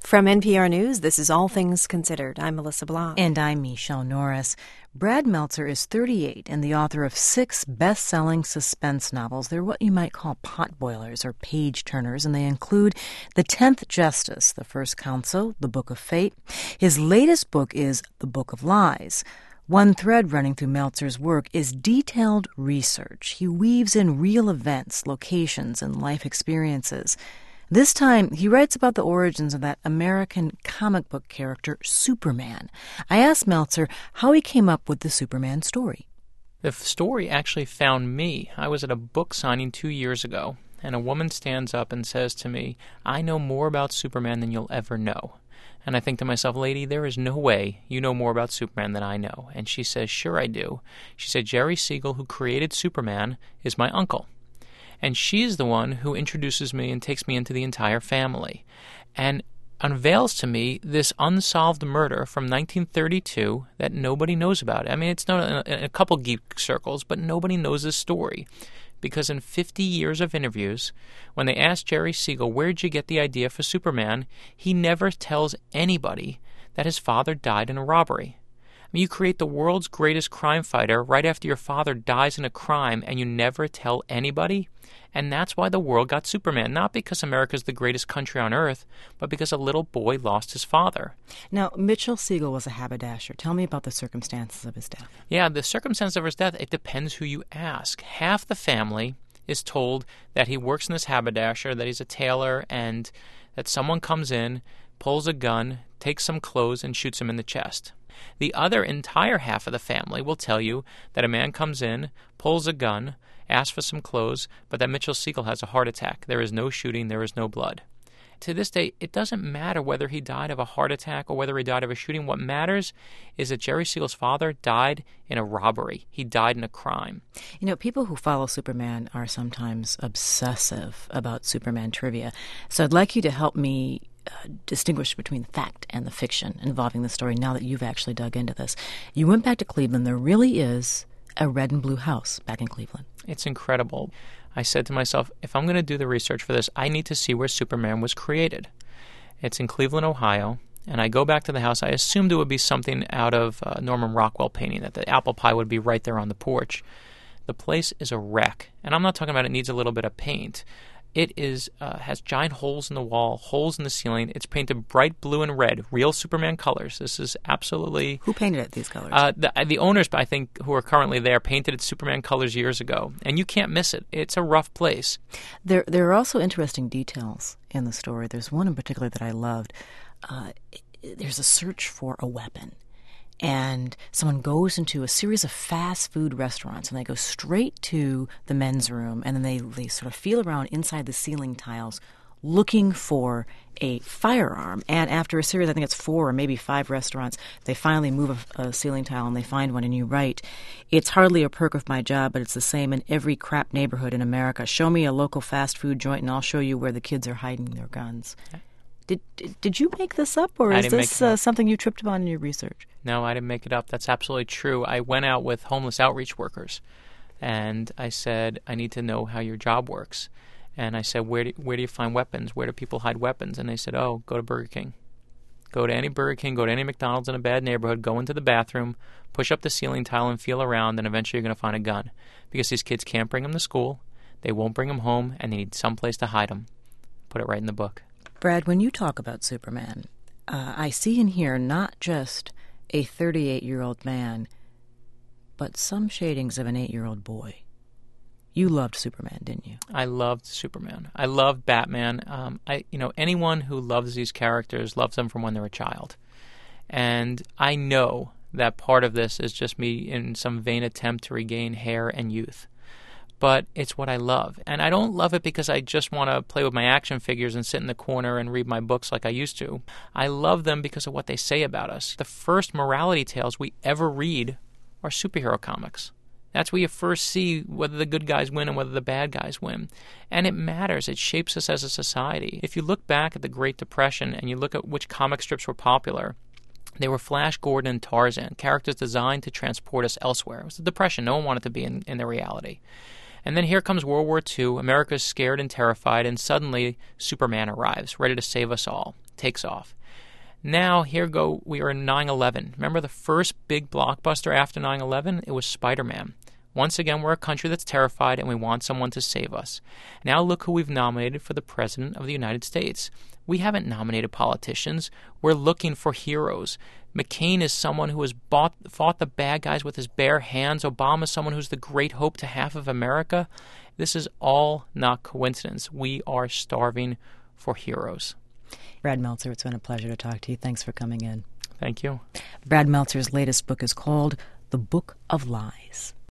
From NPR News, this is All Things Considered. I'm Melissa Block. And I'm Michelle Norris. Brad Meltzer is 38 and the author of 6 best-selling suspense novels. They're what you might call potboilers or page-turners, and they include The Tenth Justice, The First Counsel, The Book of Fate. His latest book is The Book of Lies. One thread running through Meltzer's work is detailed research. He weaves in real events, locations, and life experiences. This time, he writes about the origins of that American comic book character, Superman. I asked Meltzer how he came up with the Superman story. The story actually found me. I was at a book signing 2 years ago, and a woman stands up and says to me, "I know more about Superman than you'll ever know." And I think to myself, "Lady, there is no way you know more about Superman than I know." And she says, "Sure I do." She said, "Jerry Siegel, who created Superman, is my uncle." And she's the one who introduces me and takes me into the entire family and unveils to me this unsolved murder from 1932 that nobody knows about. I mean, it's known in a couple geek circles, but nobody knows this story. Because in 50 years of interviews, when they ask Jerry Siegel, "Where'd you get the idea for Superman?" he never tells anybody that his father died in a robbery. I mean, you create the world's greatest crime fighter right after your father dies in a crime, and you never tell anybody? And that's why the world got Superman, not because America's the greatest country on earth, but because a little boy lost his father. Now, Mitchell Siegel was a haberdasher. Tell me about the circumstances of his death. Yeah, the circumstances of his death, it depends who you ask. Half the family is told that he works in this haberdasher, that he's a tailor, and that someone comes in, pulls a gun, takes some clothes, and shoots him in the chest. The other entire half of the family will tell you that a man comes in, pulls a gun, asks for some clothes, but that Mitchell Siegel has a heart attack. There is no shooting. There is no blood. To this day, it doesn't matter whether he died of a heart attack or whether he died of a shooting. What matters is that Jerry Siegel's father died in a robbery. He died in a crime. You know, people who follow Superman are sometimes obsessive about Superman trivia. So I'd like you to help me distinguish between the fact and the fiction involving the story now that you've actually dug into this. You went back to Cleveland. There really is a red and blue house back in Cleveland. It's incredible. I said to myself, if I'm going to do the research for this, I need to see where Superman was created. It's in Cleveland, Ohio, and I go back to the house. I assumed it would be something out of Norman Rockwell painting, that the apple pie would be right there on the porch. The place is a wreck, and I'm not talking about it needs a little bit of paint. It is has giant holes in the wall, holes in the ceiling. It's painted bright blue and red, real Superman colors. This is absolutely... Who painted it, these colors? The owners, I think, who are currently there, painted it Superman colors years ago. And you can't miss it. It's a rough place. There are also interesting details in the story. There's one in particular that I loved. There's a search for a weapon. And someone goes into a series of fast food restaurants, and they go straight to the men's room, and then they sort of feel around inside the ceiling tiles looking for a firearm. And after a series, I think it's 4 or maybe 5 restaurants, they finally move a ceiling tile and they find one. And you write, "It's hardly a perk of my job, but it's the same in every crap neighborhood in America. Show me a local fast food joint and I'll show you where the kids are hiding their guns." Did you make this up, or is this something you tripped upon in your research? No, I didn't make it up. That's absolutely true. I went out with homeless outreach workers, and I said, "I need to know how your job works." And I said, where do you find weapons? Where do people hide weapons? And they said, "Oh, go to Burger King. Go to any Burger King, go to any McDonald's in a bad neighborhood, go into the bathroom, push up the ceiling tile and feel around, and eventually you're going to find a gun. Because these kids can't bring them to school, they won't bring them home, and they need someplace to hide them." Put it right in the book. Brad, when you talk about Superman, I see in here not just a 38-year-old man, but some shadings of an 8-year-old boy. You loved Superman, didn't you? I loved Superman. I loved Batman. Anyone who loves these characters loves them from when they're a child. And I know that part of this is just me in some vain attempt to regain hair and youth. But it's what I love. And I don't love it because I just want to play with my action figures and sit in the corner and read my books like I used to. I love them because of what they say about us. The first morality tales we ever read are superhero comics. That's where you first see whether the good guys win and whether the bad guys win. And it matters. It shapes us as a society. If you look back at the Great Depression and you look at which comic strips were popular, they were Flash Gordon and Tarzan, characters designed to transport us elsewhere. It was the Depression. No one wanted to be in their reality. And then here comes World War II. America's scared and terrified, and suddenly Superman arrives, ready to save us all, takes off. Now, we are in 9/11. Remember the first big blockbuster after 9/11? It was Spider-Man. Once again, we're a country that's terrified and we want someone to save us. Now look who we've nominated for the President of the United States. We haven't nominated politicians. We're looking for heroes. McCain is someone who has fought the bad guys with his bare hands. Obama is someone who's the great hope to half of America. This is all not coincidence. We are starving for heroes. Brad Meltzer, it's been a pleasure to talk to you. Thanks for coming in. Thank you. Brad Meltzer's latest book is called The Book of Lies.